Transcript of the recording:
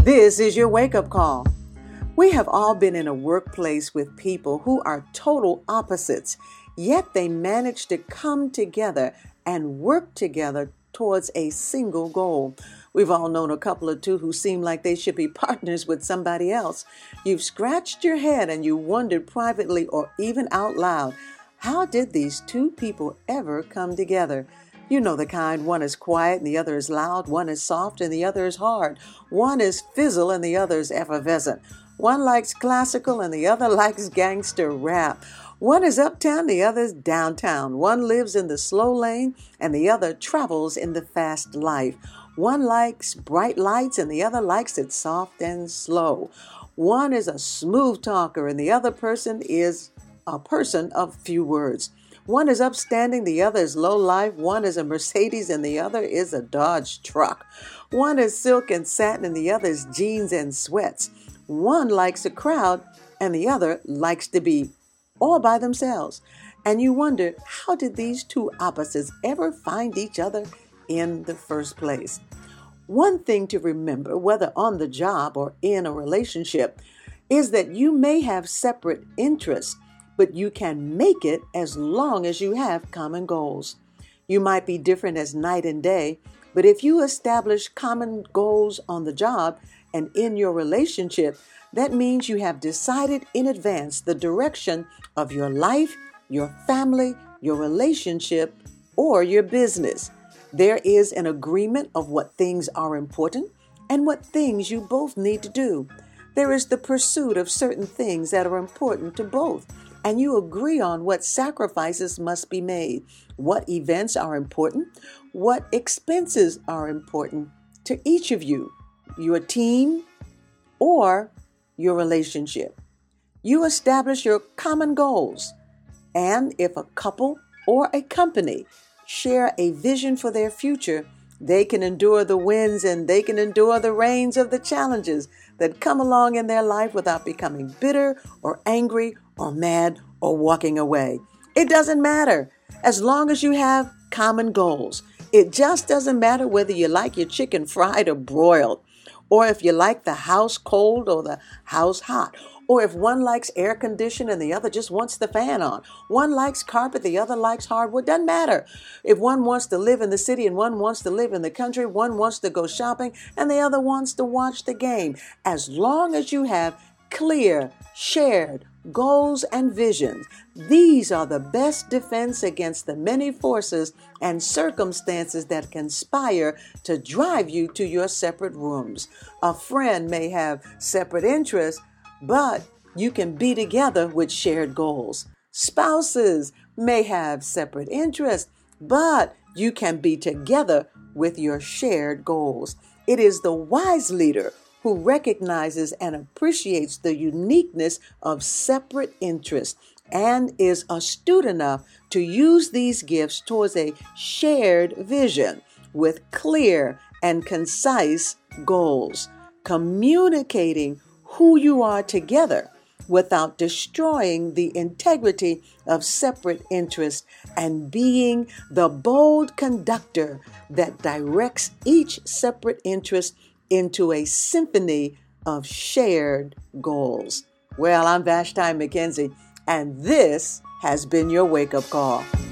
This is your wake-up call. We have all been in a workplace with people who are total opposites, yet they manage to come together and work together towards a single goal. We've all known a couple or two who seem like they should be partners with somebody else. You've scratched your head and you wondered privately or even out loud, how did these two people ever come together? You know the kind, one is quiet and the other is loud, one is soft and the other is hard, one is fizzle and the other is effervescent, one likes classical and the other likes gangster rap, one is uptown, the other is downtown, one lives in the slow lane and the other travels in the fast life, one likes bright lights and the other likes it soft and slow, one is a smooth talker and the other person is a person of few words. One is upstanding, the other is low life. One is a Mercedes and the other is a Dodge truck. One is silk and satin and the other is jeans and sweats. One likes a crowd and the other likes to be all by themselves. And you wonder, how did these two opposites ever find each other in the first place? One thing to remember, whether on the job or in a relationship, is that you may have separate interests, but you can make it as long as you have common goals. You might be different as night and day, but if you establish common goals on the job and in your relationship, that means you have decided in advance the direction of your life, your family, your relationship, or your business. There is an agreement of what things are important and what things you both need to do. There is the pursuit of certain things that are important to both. And you agree on what sacrifices must be made, what events are important, what expenses are important to each of you, your team, or your relationship. You establish your common goals. And if a couple or a company share a vision for their future, they can endure the winds and they can endure the rains of the challenges that come along in their life without becoming bitter or angry or mad or walking away. It doesn't matter as long as you have common goals. It just doesn't matter whether you like your chicken fried or broiled, or if you like the house cold or the house hot, or if one likes air conditioned and the other just wants the fan on. One likes carpet, the other likes hardwood. Doesn't matter. If one wants to live in the city and one wants to live in the country, one wants to go shopping and the other wants to watch the game. As long as you have clear, shared goals and visions, these are the best defense against the many forces and circumstances that conspire to drive you to your separate rooms. A friend may have separate interests, but you can be together with shared goals. Spouses may have separate interests, but you can be together with your shared goals. It is the wise leader who recognizes and appreciates the uniqueness of separate interests and is astute enough to use these gifts towards a shared vision with clear and concise goals, communicating who you are together without destroying the integrity of separate interests and being the bold conductor that directs each separate interest into a symphony of shared goals. Well, I'm Vashti McKenzie, and this has been your wake-up call.